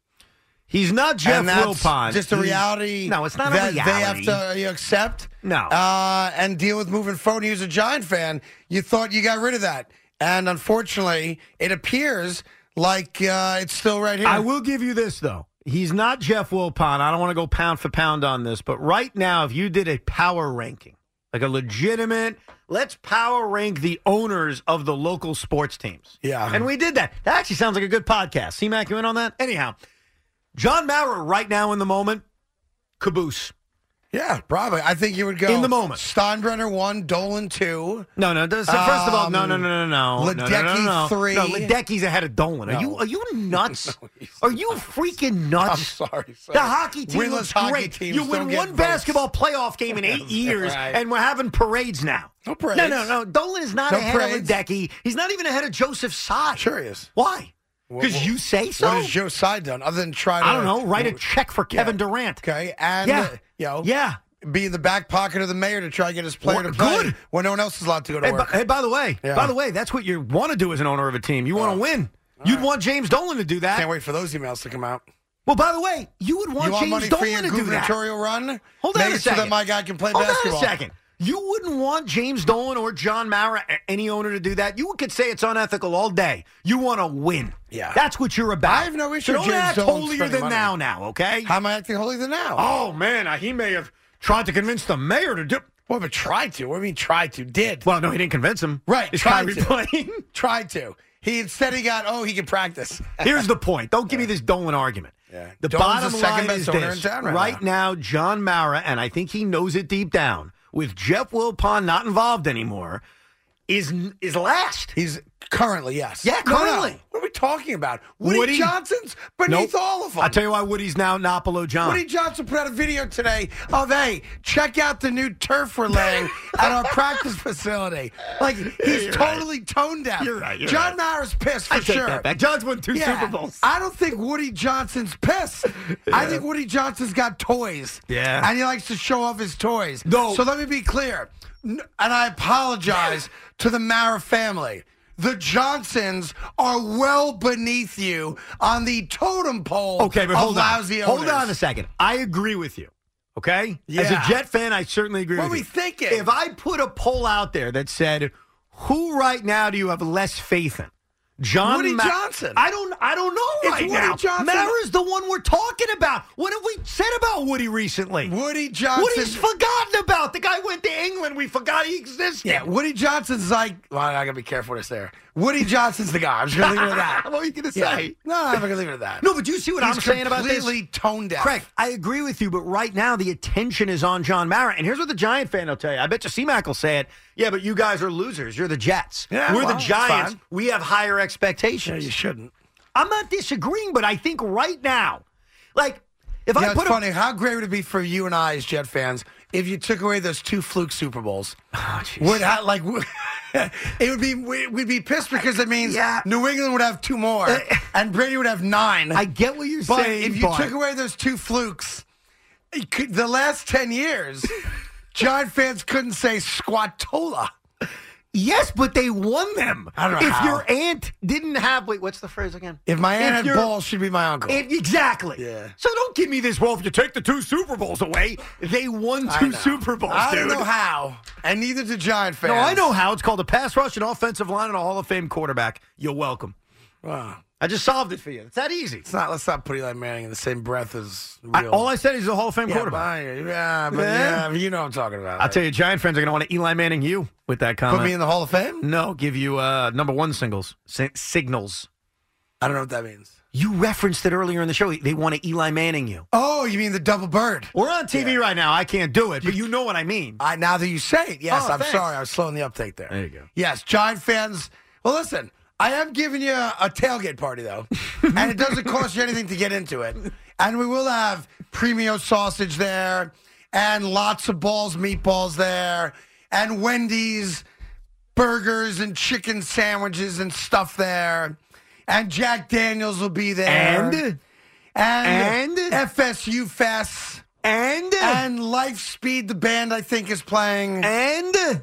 He's not Jeff And that's Wilpon. Just a He's- reality. No, it's not that a reality. They have to you accept. No. Uh, and deal with moving forward. He was a Giant fan. You thought you got rid of that. And unfortunately, it appears like uh, it's still right here. I will give you this, though. He's not Jeff Wilpon. I don't want to go pound for pound on this, but right now, if you did a power ranking, like a legitimate, let's power rank the owners of the local sports teams. Yeah. And we did that. That actually sounds like a good podcast. C-Mac, you in on that? Anyhow, John Mara right now in the moment, caboose. Yeah, probably. I think you would go In the moment. Steinbrenner one, Dolan two. No, no. So first of all, no, no, no, no, no. no, no, no, Ledecky no. three. No, Ledecky's ahead of Dolan. Are No. you are you nuts? Are you freaking nuts? I'm sorry. sorry. The hockey team Winless looks hockey great. teams You don't win get one votes. basketball playoff game in eight years, Right. and we're having parades now. No parades. No, no, no. Dolan is not No ahead parades. of Ledecky. He's not even ahead of Joseph Tsai. Sure he is. Why? Because What- you say so? What has Joe Tsai done other than try to? I don't know. Write a check for Kevin Durant. Okay, and Yeah. uh, you know, Yeah. be in the back pocket of the mayor to try to get his player Well, to play good. when no one else is allowed to go to Hey, work. by, hey, by the way, Yeah. by the way, that's what you want to do as an owner of a team. You want to win. You'd want James Dolan to do that. Can't wait for those emails to come out. Well, by the way, you would want you want James money Dolan for your to do that. gubernatorial run? Hold on Make a it so second. that my guy can play Hold basketball. on a second. You wouldn't want James Dolan or John Mara, a- any owner, to do that. You could say it's unethical all day. You want to win. Yeah. That's what you're about. I have no issue So with don't James act Dolan holier spending than money. thou now, okay? How am I acting holier than now? Oh, man, he may have tried to convince the mayor to do. Well, but tried to. What do you mean tried to? Did. Well, no, he didn't convince him. Right. Is Tried Kyrie to. playing? Tried to. He instead he got, oh, he can practice. Here's the point. Don't give me this Dolan argument. Yeah. The Dolan's bottom the second line best is owner this. in town right right now. John Mara, and I think he knows it deep down, with Jeff Wilpon not involved anymore, is is last. He's currently, yes. Yeah, No, no. currently. What are we talking about? Woody, Woody- Johnson's beneath Nope. all of them. I'll tell you why Woody's now Napolo John. Woody Johnson put out a video today of, hey, check out the new turf we're laying at our practice facility. Like, he's You're totally tone deaf. You're right, you're John right. Mara's pissed for I take sure. that back. John's won two Yeah. Super Bowls. I don't think Woody Johnson's pissed. I think Woody Johnson's got toys. Yeah. And he likes to show off his toys. No. So let me be clear. N- And I apologize to the Mara family. The Johnsons are well beneath you on the totem pole Okay, but of hold on. lousy Hold owners. on a second. I agree with you. Okay? As Yeah. a Jet fan, I certainly agree What with are we you. thinking? If I put a poll out there that said, who right now do you have less faith in? John Woody Ma- Johnson. I don't I don't know It's right Woody now. Johnson. Mara's the one we're talking about. What have we said about Woody recently? Woody Johnson. Woody's forgotten about. The guy went to England. We forgot he existed. Yeah, Woody Johnson's like, well, I gotta be careful what I say there. Woody Johnson's the guy. I'm just gonna leave it at that. What were you going to Yeah. say? No, I'm gonna leave it at that. No, but you see what He's I'm saying about this? completely tone deaf. Craig, I agree with you, but right now the attention is on John Mara. And here's what the Giant fan will tell you. I bet you C-Mac will say it. Yeah, but you guys are losers. You're the Jets. Yeah, We're well, the that's Giants. fine. We have higher expectations. Yeah, you shouldn't. I'm not disagreeing, but I think right now, like, if Yeah, I it's put funny. a... How great would it be for you and I as Jet fans if you took away those two fluke Super Bowls? Oh, would ha- like it would be we- we'd be pissed because it means Yeah. New England would have two more and Brady would have nine. I get what you're but saying, if you but- took away those two flukes, it could- the last ten years, Giant fans couldn't say squatola. Yes, but they won them. I don't know If how. your aunt didn't have... Wait, what's the phrase again? If my aunt If had your- balls, she'd be my uncle. If- exactly. Yeah. So don't give me this, well, if you take the two Super Bowls away, they won I two know. Super Bowls, I dude. don't know how, and neither do Giant fans. No, I know how. It's called a pass rush, an offensive line, and a Hall of Fame quarterback. You're welcome. Wow. I just solved it for you. It's that easy. It's not. Let's not put Eli Manning in the same breath as I, real. all I said is he's a Hall of Fame yeah, quarterback. But, yeah, but Yeah. yeah, you know what I'm talking about. I'll tell you, Giant fans are going to want to Eli Manning you with that comment. Put me in the Hall of Fame? No, give you uh, number one singles, si- signals. I don't know what that means. You referenced it earlier in the show. They want to Eli Manning you. Oh, you mean the double bird? We're on T V yeah. right now. I can't do it, but you know what I mean. I now that you say it, yes. Oh, I'm thanks. sorry. I was slow in the uptake there. There you go. Yes, Giant fans. Well, listen. I am giving you a, a tailgate party, though, and it doesn't cost you anything to get into it. And we will have premio sausage there, and lots of balls, meatballs there, and Wendy's burgers and chicken sandwiches and stuff there, and Jack Daniels will be there, And? and, And? F S U Fest, And? and Lifespeed, the band I think is playing, And?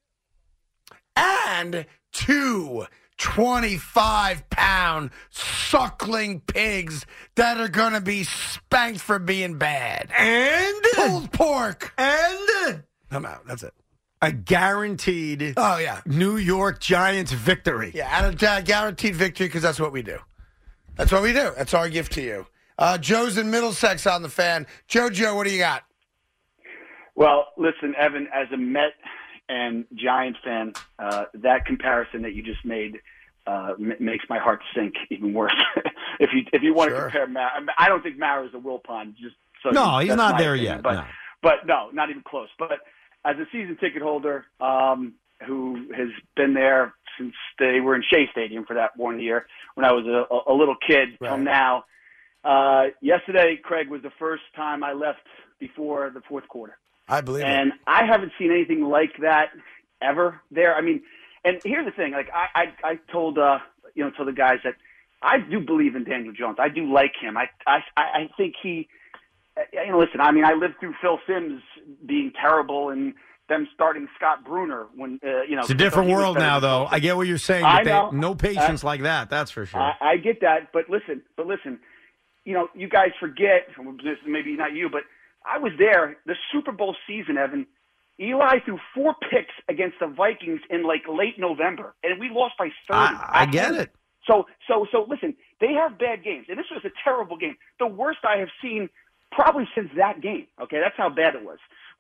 and two twenty-five pound suckling pigs that are going to be spanked for being bad. And? Pulled pork. And? I'm out. That's it. A guaranteed Oh, yeah. New York Giants victory. Yeah, and a uh, guaranteed victory because that's what we do. That's what we do. That's our gift to you. Uh, Joe's in Middlesex on the fan. JoJo, what do you got? Well, listen, Evan, as a Met and Giants fan, uh, that comparison that you just made uh, m- makes my heart sink even worse. if you if you want Sure. to compare Mara, I, mean, I don't think Mara is a Wilpon. Just so No, you, he's that's not my there opinion. yet, But no. but no, not even close. But as a season ticket holder um, who has been there since they were in Shea Stadium for that one year when I was a, a little kid till Right. now. Uh, yesterday, Craig, was the first time I left before the fourth quarter. I believe And it. I haven't seen anything like that ever there. I mean, and here's the thing: like I, I, I told uh, you know, told the guys that I do believe in Daniel Jones. I do like him. I, I, I think he. You know, listen. I mean, I lived through Phil Simms being terrible and them starting Scott Bruner when uh, you know. It's a different he was world better now, than though. Phil Simms. I get what you're saying. I But they, know. no patience Uh, like that, that's for sure. I, I get that, but listen, but listen, you know, you guys forget, maybe not you, but I was there the Super Bowl season, Evan. Eli threw four picks against the Vikings in like late November, and we lost by thirty. I, I get it. So, so, so listen, they have bad games, and this was a terrible game. The worst I have seen probably since that game. Okay, that's how bad it was.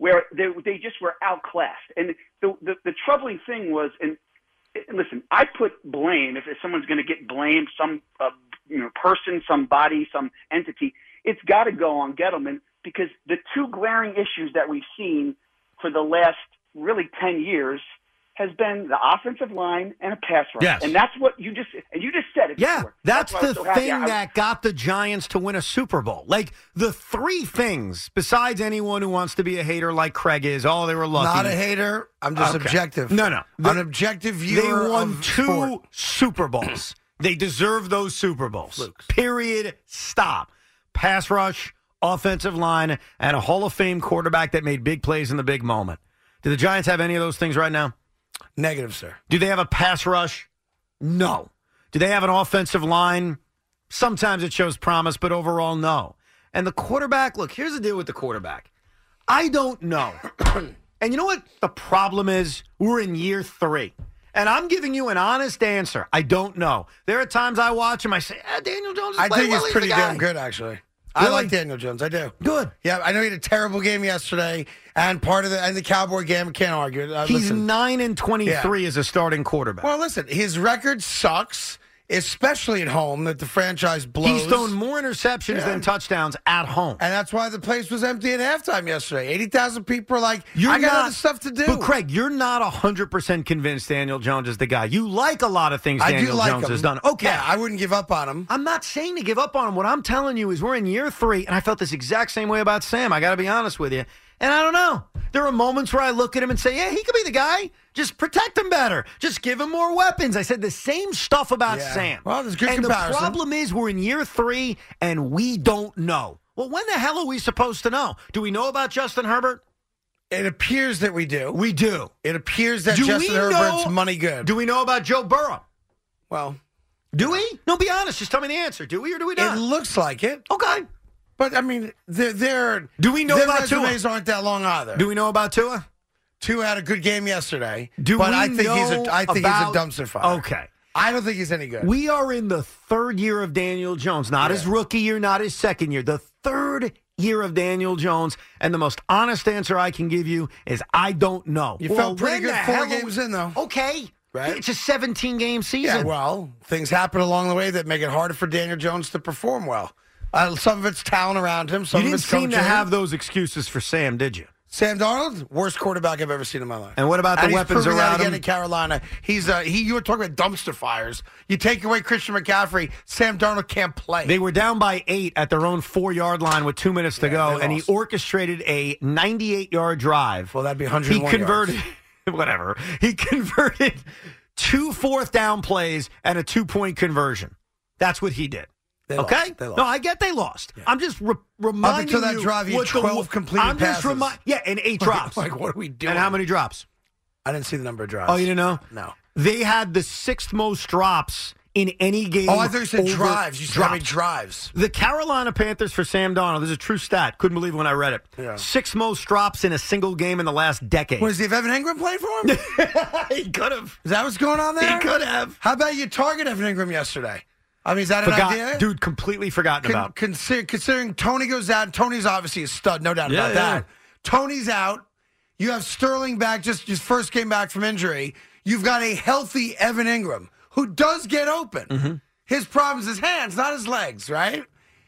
where they they just were outclassed. And the the, the troubling thing was, and, and listen, I put blame if, if someone's going to get blamed, some uh, you know person, some body, some entity, it's got to go on Gettleman, because the two glaring issues that we've seen for the last really ten years has been the offensive line and a pass rush. Yes. And that's what you just and you just said it Yeah, before. that's, why I was the so happy. thing I- that got the Giants to win a Super Bowl. Like, the three things, besides anyone who wants to be a hater like Craig is, oh, they were lucky. Not a hater. I'm just Okay. objective. No, no. An objective viewer They won of two sport. Super Bowls. They deserve those Super Bowls. Period. Stop. Pass rush, offensive line, and a Hall of Fame quarterback that made big plays in the big moment. Do the Giants have any of those things right now? Negative, sir. Do they have a pass rush? No. Do they have an offensive line? Sometimes it shows promise, but overall, no. And the quarterback, look, here's the deal with the quarterback. I don't know. And you know what the problem is? We're in year three. And I'm giving you an honest answer. I don't know. There are times I watch him, I say, ah, Daniel Jones is I playing think well. he's He's pretty the guy. damn good, actually. I Really? like Daniel Jones. I do. Good. Yeah, I know he had a terrible game yesterday, and part of the and the Cowboy game. I can't argue it. Uh, He's listen. nine and twenty-three Yeah. as a starting quarterback. Well, listen, his record sucks, especially at home, that the franchise blows. He's thrown more interceptions Yeah. than touchdowns at home. And that's why the place was empty at halftime yesterday. eighty thousand people are like, You're I got not- other stuff to do. But, Craig, you're not one hundred percent convinced Daniel Jones is the guy. You like a lot of things I Daniel do like Jones him. has done. Okay. Yeah, I wouldn't give up on him. I'm not saying to give up on him. What I'm telling you is we're in year three, and I felt this exact same way about Sam. I got to be honest with you. And I don't know. There are moments where I look at him and say, yeah, he could be the guy. Just protect him better. Just give him more weapons. I said the same stuff about Yeah. Sam. Well, there's good and comparison. the problem is we're in year three, and we don't know. Well, when the hell are we supposed to know? Do we know about Justin Herbert? It appears that we do. We do. It appears that Do Justin we Herbert's know- money good. Do we know about Joe Burrow? Well, do we? No, be honest. Just tell me the answer. Do we or do we not? It looks like it. Okay. But, I mean, they're, they're, Do we know their about Tua? resumes aren't that long either. Do we know about Tua? Tua had a good game yesterday. Do but we I think he's know a I think about- he's a dumpster fire. Okay. I don't think he's any good. We are in the third year of Daniel Jones. Not his rookie year, not his second year. The third year of Daniel Jones. And the most honest answer I can give you is I don't know. You Well, felt pretty when good the four hell- games in, though. Okay. Right? It's a seventeen-game season. Yeah, well, things happen along the way that make it harder for Daniel Jones to perform well. Uh, some of it's talent around him. Some you of didn't it's seem to coaching. have those excuses for Sam, did you? Sam Darnold, worst quarterback I've ever seen in my life. And what about the and he's weapons proving that around again him? in Carolina. He's uh, he. You were talking about dumpster fires. You take away Christian McCaffrey, Sam Darnold can't play. They were down by eight at their own four-yard line with two minutes to Yeah, go, they and he lost. orchestrated a ninety-eight-yard drive. Well, that'd be one hundred He one converted, yards. whatever. He converted two fourth down plays and a two-point conversion. That's what he did. They okay? lost. They lost. No, I get they lost. I'm just re- reminding until that you drive, he had what the- twelve completed I'm just passes. remi- Yeah, and eight drops. Like, what are we doing? And how many drops? I didn't see the number of drives. Oh, you didn't know? No. They had the sixth most drops in any game. Oh, I thought you said over drives. You said how many drops. drives. The Carolina Panthers for Sam Darnold, this is a true stat. Couldn't believe it when I read it. Yeah. Six most drops in a single game in the last decade. Was he if Evan Ingram played for him? He could have. Is that what's going on there? He could have. How about you target Evan Ingram yesterday? I mean, is that an Forgot, idea? dude, completely forgotten Con- about. consider, considering Tony goes out, and Tony's obviously a stud, no doubt Yeah, about yeah. that. Tony's out. You have Sterling back, just, just first came back from injury. You've got a healthy Evan Ingram who does get open. Mm-hmm. His problem is his hands, not his legs, right?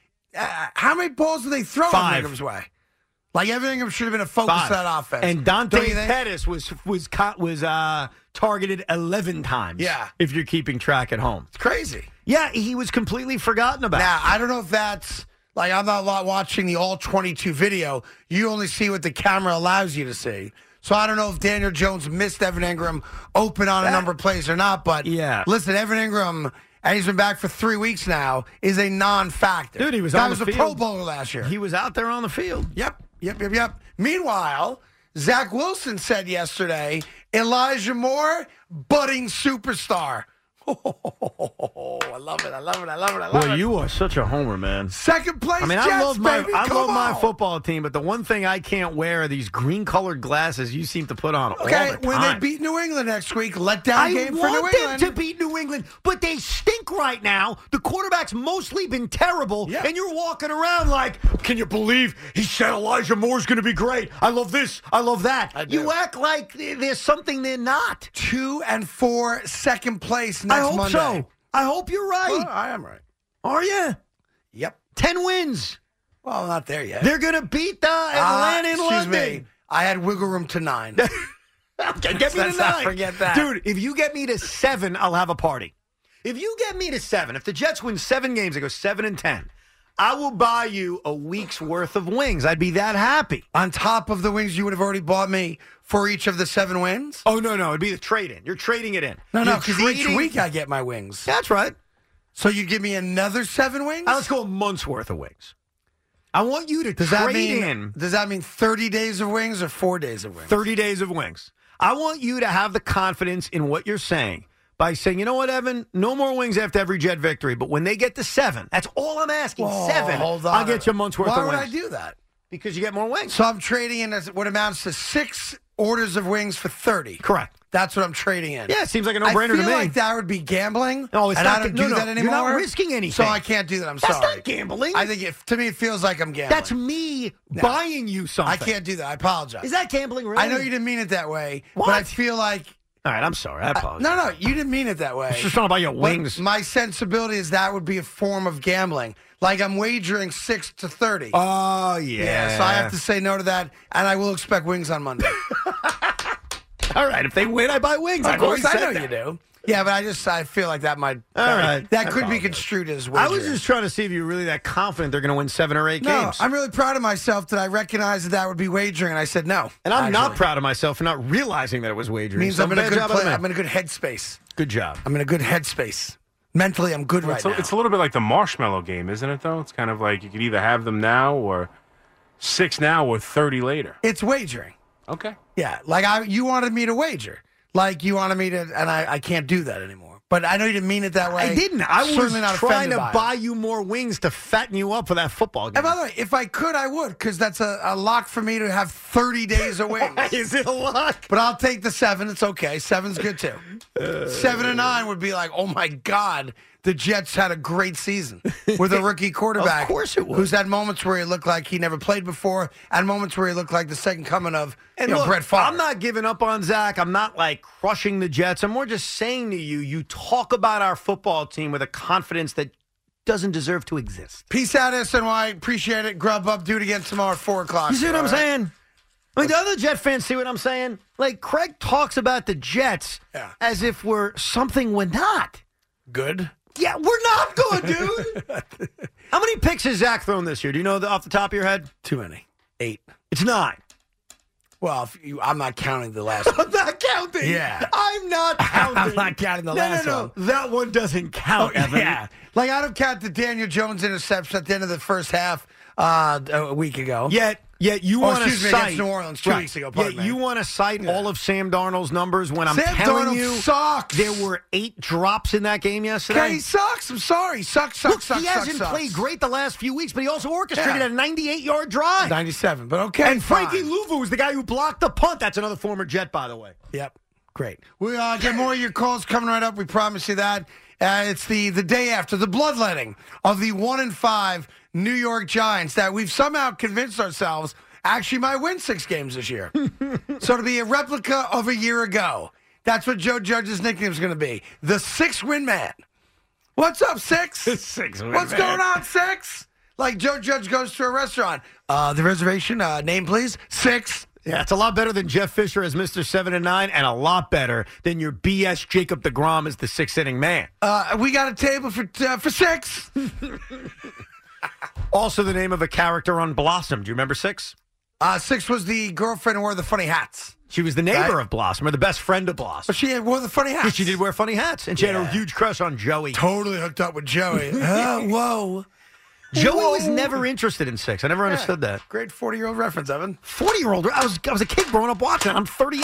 Uh, how many balls do they throw Five. Evan Ingram's way? Like, Evan Ingram should have been a focus Five. of that offense. And Don't Dante you think? Pettis was was co- was uh, targeted eleven times. Yeah. If you're keeping track at home. It's crazy. Yeah, he was completely forgotten about. Now, I don't know if that's, like, I'm not lot watching the all twenty-two video. You only see what the camera allows you to see. So I don't know if Daniel Jones missed Evan Ingram open on a number of plays or not. But Yeah. listen, Evan Ingram, and he's been back for three weeks now, is a non-factor. Dude, he was Guy on was the a field. Pro Bowler last year. He was out there on the field. Yep, yep, yep, yep. Meanwhile, Zach Wilson said yesterday, Elijah Moore, budding superstar. Oh, I love it. I love it. I love it. I love Boy, it. you are such a homer, man. Second place, I mean, Jets, I love my baby. I Come love my on. football team, but the one thing I can't wear are these green-colored glasses you seem to put on all Okay, the time. when they beat New England next week, let down I game for New want England. them to beat New England, but they stink right now. The quarterback's mostly been terrible, Yeah. and you're walking around like, can you believe he said Elijah Moore's going to be great? I love this. I love that. I do. You act like there's something they're not. Two and four, second place next I hope Monday. so. I hope you're right. Well, I am right. Are you? Yep. Ten wins. Well, not there yet. They're going to beat the Atlanta Uh, in excuse London. me. I had wiggle room to nine. Okay, get me to Let's not nine. forget that. Dude, if you get me to seven, I'll have a party. If you get me to seven, if the Jets win seven games, they go seven and ten, I will buy you a week's worth of wings. I'd be that happy. On top of the wings you would have already bought me for each of the seven wins? Oh, no, no. It'd be the trade-in. You're trading it in. No, no, You're because each trading- week I get my wings. That's right. So you give me another seven wings? Now, let's go a month's worth of wings. I want you to Does trade that mean in Does that mean thirty days of wings or four days of wings? thirty days of wings. I want you to have the confidence in what you're saying by saying, you know what, Evan, no more wings after every Jet victory, but when they get to seven, that's all I'm asking, Whoa, seven, hold on. I'll get you a month's worth Why of would wings. I do that? Because you get more wings. So I'm trading in as what amounts to six orders of wings for thirty. Correct. That's what I'm trading in. Yeah, it seems like a no-brainer I feel to me. like that would be gambling. No, it's and not I don't ga- no, do no, that you're anymore. not risking anything. So I can't do that. I'm That's sorry. not gambling. I think it, to me it feels like I'm gambling. That's me No. buying you something. I can't do that. I apologize. Is that gambling, really? I know you didn't mean it that way, What? but I feel like All right, I'm sorry. I apologize. no, no, you didn't mean it that way. It's just trying to buy you But wings. my sensibility is that would be a form of gambling. Like I'm wagering six to thirty. Oh, yeah. Yeah, so I have to say no to that, and I will expect wings on Monday. All right, if they win, I buy wings. Of I've course, always I said know that. you do. Yeah, but I just I feel like that might. All that, right. that I could be apologize. construed as I wagering. was just trying to see if you're really that confident they're going to win seven or eight no, games. I'm really proud of myself that I recognized that that would be wagering, and I said no. and I'm not actually. proud of myself for not realizing that it was wagering. Means So I'm in a bad good job on place. me. I'm in a good headspace. Good job. I'm in a good headspace. Mentally, I'm good right it's, a, now. it's a little bit like the marshmallow game, isn't it, though? It's kind of like you could either have them now or six now or thirty later. It's wagering. Okay. Yeah, like I, you wanted me to wager. Like you wanted me to, and I, I can't do that anymore. But I know you didn't mean it that way. I didn't. I was Certainly not trying offended to by it. buy you more wings to fatten you up for that football game. And by the way, if I could, I would, because that's a, a lock for me to have thirty days of wings. Is it a lock? But I'll take the seven. It's okay. Seven's good too. Uh, seven and nine would be like, oh my God, the Jets had a great season with a rookie quarterback. Of course it would. Who's had moments where he looked like he never played before, and moments where he looked like the second coming of And you know, look, Brett Favre. I'm not giving up on Zach. I'm not like crushing the Jets. I'm more just saying to you, you talk about our football team with a confidence that doesn't deserve to exist. Peace out, S N Y. Appreciate it. Grub up. Do it again tomorrow at four o'clock. You see what All I'm right? saying? I mean, the other Jet fans see what I'm saying? Like, Craig talks about the Jets Yeah. as if we're something we're not. Good. Yeah, we're not good, dude. How many picks has Zach thrown this year? Do you know the, off the top of your head? Too many. Eight. It's nine. Well, if you, I'm not counting the last one. I'm not counting. Yeah. I'm not counting. I'm not counting the no, last no, no. one. That one doesn't count, Evan. Yeah. Like, I don't count the Daniel Jones interception at the end of the first half uh, a week ago. Yet, yet you Oh, want to excuse me, cite against New Orleans two right. weeks ago. Yet Pardon me. you want to cite all of Sam Darnold's numbers when I'm Sam telling Darnold you sucks. there were eight drops in that game yesterday. Okay, he sucks. I'm sorry. Sucks, sucks, Look, sucks, he sucks, hasn't sucks. played great the last few weeks, but he also orchestrated Yeah. a ninety-eight-yard drive. ninety-seven, but okay, and Frankie fine. Louvu was the guy who blocked the punt. That's another former Jet, by the way. Yep, great. We uh, get more of your calls coming right up. We promise you that. Uh, it's the, the day after the bloodletting of the one and five New York Giants that we've somehow convinced ourselves actually might win six games this year. So to be a replica of a year ago. That's what Joe Judge's nickname is going to be. The six-win man. What's up, Six? Six-win What's man. going on, Six? Like Joe Judge goes to a restaurant. Uh, the reservation, uh, name please. Six. Yeah, it's a lot better than Jeff Fisher as Mister seven and nine, and a lot better than your B S Jacob DeGrom as the sixth-inning man. Uh, we got a table for uh, for Six. Also the name of a character on Blossom. Do you remember Six? Uh, Six was the girlfriend who wore the funny hats. She was the neighbor Right. of Blossom, or the best friend of Blossom. But she had wore the funny hats. Yeah, she did wear funny hats, and she had Yeah. a huge crush on Joey. Totally hooked up with Joey. oh, whoa. Joey Whoa. was never interested in Six. I never understood that. Great forty-year-old reference, Evan. forty-year-old. I was I was a kid growing up watching it. I'm thirty-eight.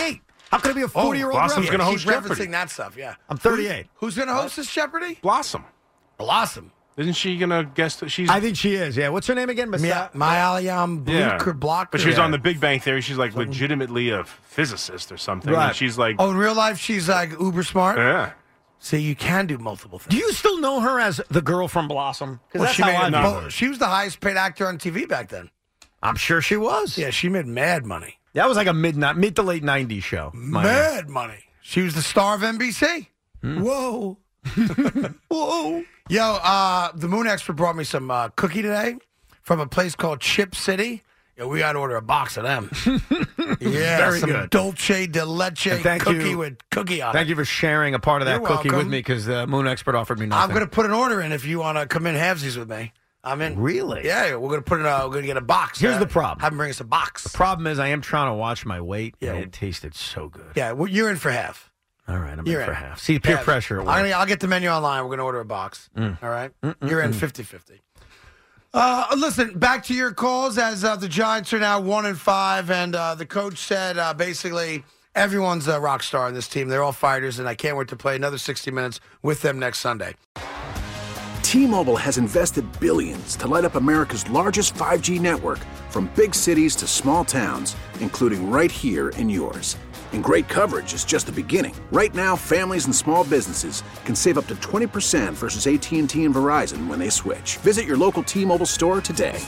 How could I be a forty-year-old? Blossom's going to She's host Jeopardy. referencing that stuff, yeah. I'm thirty-eight. Who, who's going to host this Jeopardy? Blossom. Blossom. Isn't she going to guest? She's. I think she is, yeah. What's her name again? Maya Malayam Blocker Blocker. But she's Yeah. on the Big Bang Theory. She's like legitimately a physicist or something. Right. And she's like, Oh, in real life, she's like uber smart? yeah. See, you can do multiple things. Do you still know her as the girl from Blossom? Because Well, that's she, how made I it- know well, her. she was the highest paid actor on T V back then. I'm sure she was. Yeah, she made mad money. That was like a mid mid to late nineties show. Mad money. She was the star of N B C. Hmm. Whoa. Whoa. Yo, uh, the Moon Expert brought me some uh, cookie today from a place called Chip City. Yo, we got to order a box of them. Yeah, Very some good. Dolce de leche And thank cookie you- with cookie on Thank it. you for sharing a part of that You're cookie with welcome. me because the Moon Expert offered me nothing. I'm going to put an order in if you want to come in halvesies with me. I'm in. Really? Yeah, we're going to put in a, we're going to get a box. Here's Uh, the problem. Have them bring us a box. The problem is I am trying to watch my weight, Yeah. and it tasted so good. Yeah, well, you're in for half. All right, I'm You're in for in. half. See, peer Yeah, pressure at work. I'm gonna, I'll get the menu online. We're going to order a box. Mm. All right? Mm, mm, You're in mm. fifty-fifty. Uh, listen, back to your calls as uh, the Giants are now one and five, and uh, the coach said uh, basically everyone's a rock star on this team. They're all fighters, and I can't wait to play another sixty minutes with them next Sunday. T-Mobile has invested billions to light up America's largest five G network, from big cities to small towns, including right here in yours. And great coverage is just the beginning. Right now, families and small businesses can save up to twenty percent versus A T and T and Verizon when they switch. Visit your local T-Mobile store today.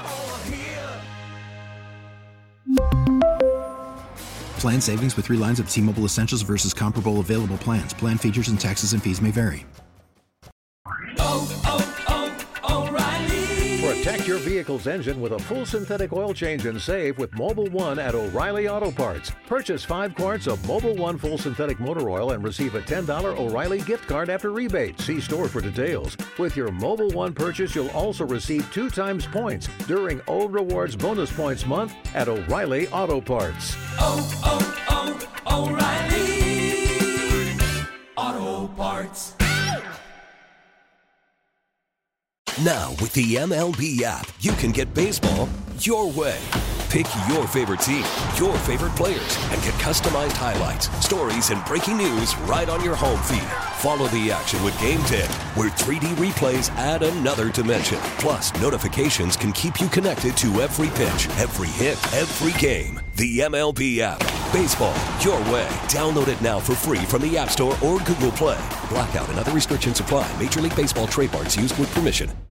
Plan savings with three lines of T-Mobile Essentials versus comparable available plans. Plan features and taxes and fees may vary. Protect your vehicle's engine with a full synthetic oil change and save with Mobile One at O'Reilly Auto Parts. Purchase five quarts of Mobile One full synthetic motor oil and receive a ten dollars O'Reilly gift card after rebate. See store for details. With your Mobile One purchase, you'll also receive two times points during O Rewards Bonus Points Month at O'Reilly Auto Parts. Oh, oh, oh, O'Reilly Auto Parts. Now, with the M L B app, you can get baseball your way. Pick your favorite team, your favorite players, and get customized highlights, stories, and breaking news right on your home feed. Follow the action with Game ten, where three D replays add another dimension. Plus, notifications can keep you connected to every pitch, every hit, every game. The M L B app. Baseball your way. Download it now for free from the App Store or Google Play. Blackout and other restrictions apply. Major League Baseball trademarks used with permission.